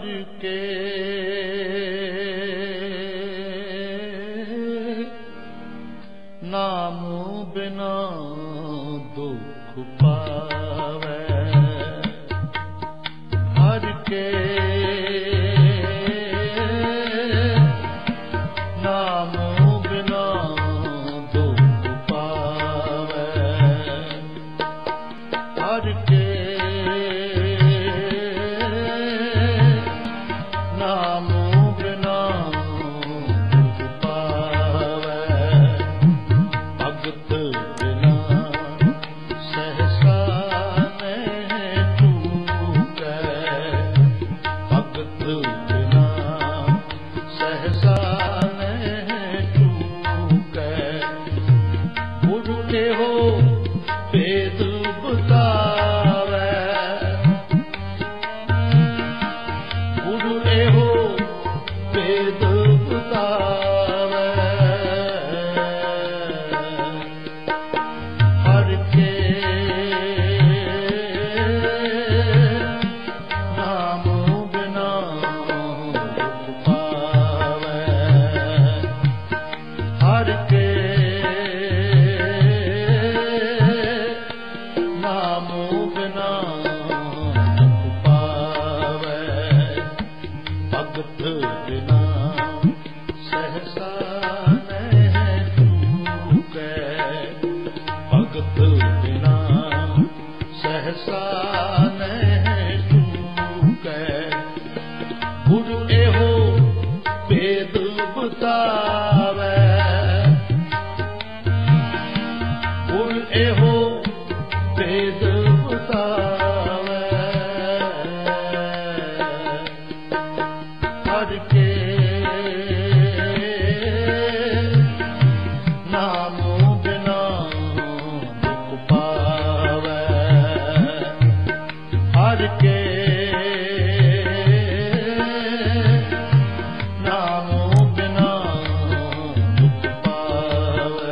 के नाम बिना दुख पावे हर के नाम बिना दुख पावे हर के नाम बिना दुख पावे भगत बिना सहसा नहीं चूकै भगत बिना सहसा नहीं चूकै गुरु एहो भेद बतावे गुरु एहो भेद बतावे हर के नाम बिना दुख पावे हर के नाम बिना दुख पावे भगत बिना सहसा नहीं चूकै भगत बिना सहसा नहीं चूकै गुरु एहो भेद बतावे गुरु एहो भेद बतावे हर के नाम बिना दुख पावे हर के नाम बिना दुख पावे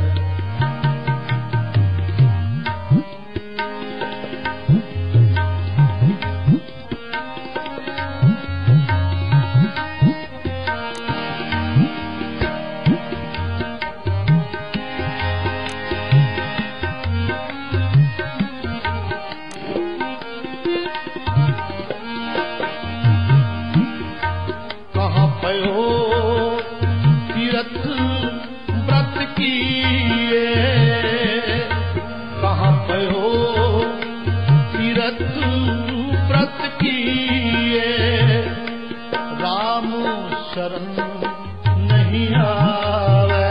कहाँ पयो तीरथ व्रत किए कहाँ पयो तीरथ व्रत किए राम शरण नहीं आवे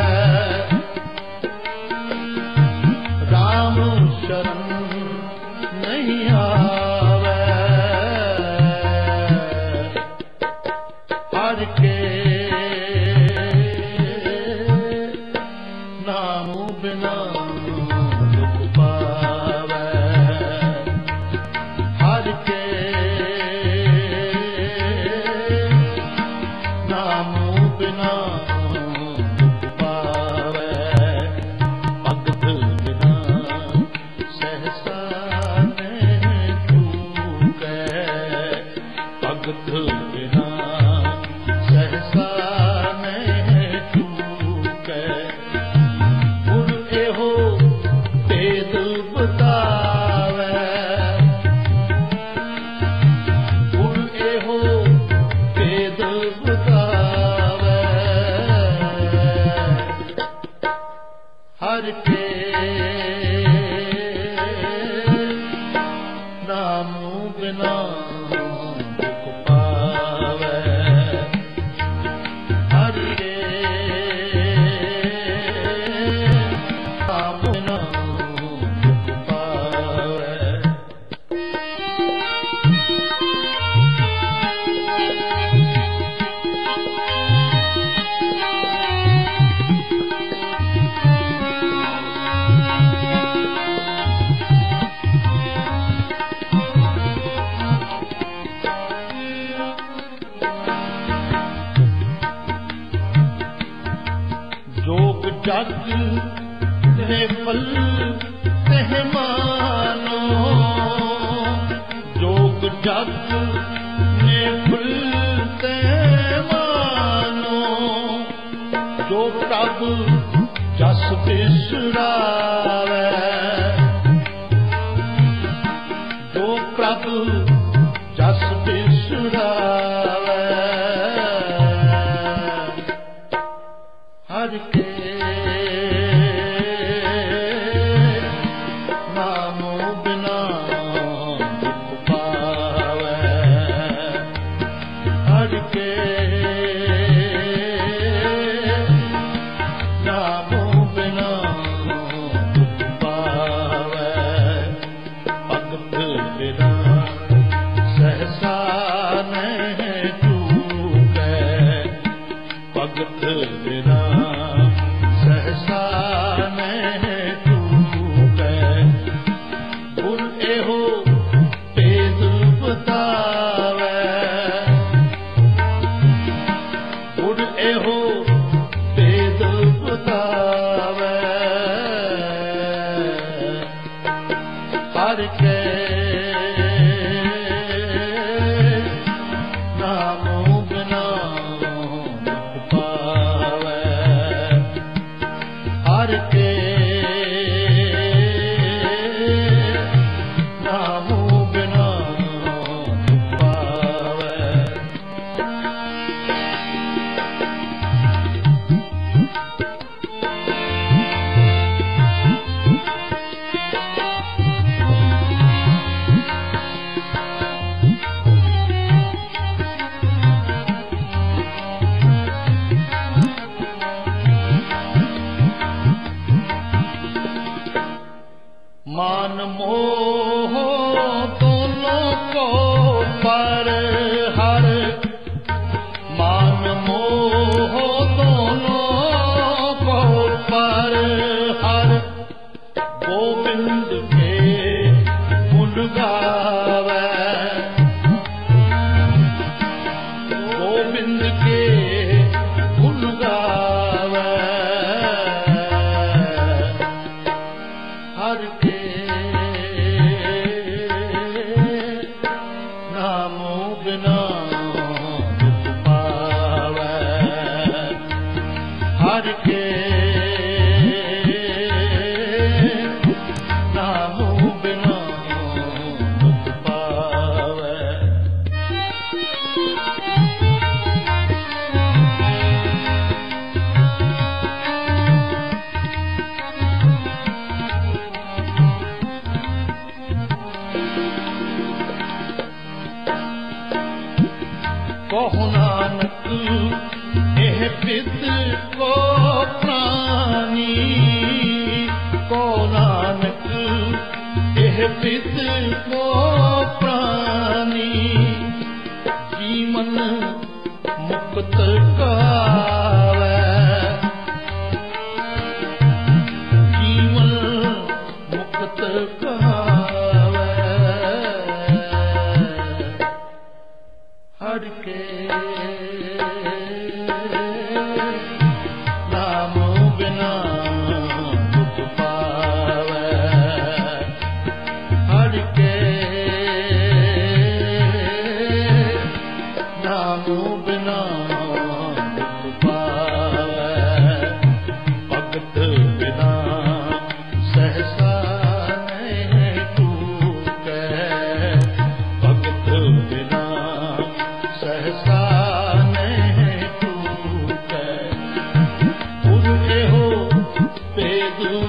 राम शरण नहीं आवे हर के नाम बिना दुख पावे हर के नाम बिना दुख पावे भगत बिना सहसा नहीं चूकै भगत बिना सहसा नहीं चूकै गुरु एहो भेद बतावे गुरु एहो भेद बतावे हर के नाम बिना दुख पावे हर के नाम बिना दुख पावे जग ने फल तह मानो जोग जग ने फल ਜਸ ਬਿਸਰਾਵੈ ਜੋ ਪ੍ਰਭ ਜਸ ਬਿਸਰਾਵੈ ਹਰਿ ਕੇ मान मोह दोनों को पर हर मान मोह दोनों को पर हर गोविंद के गुण गावे गोविंद के गुण गावे हर के कहो नानक एह पित को प्राणी कहो नानक एह पित को प्राणी जीवन मुक्त कावै जीवन मुक्त कावै हर के नाम बिना दुख पावै हर के नाम बिना दुख पावै भगत बिना सहसा नहीं टूटै भगत बिना सहसा नहीं टूटै गुर एहो भेद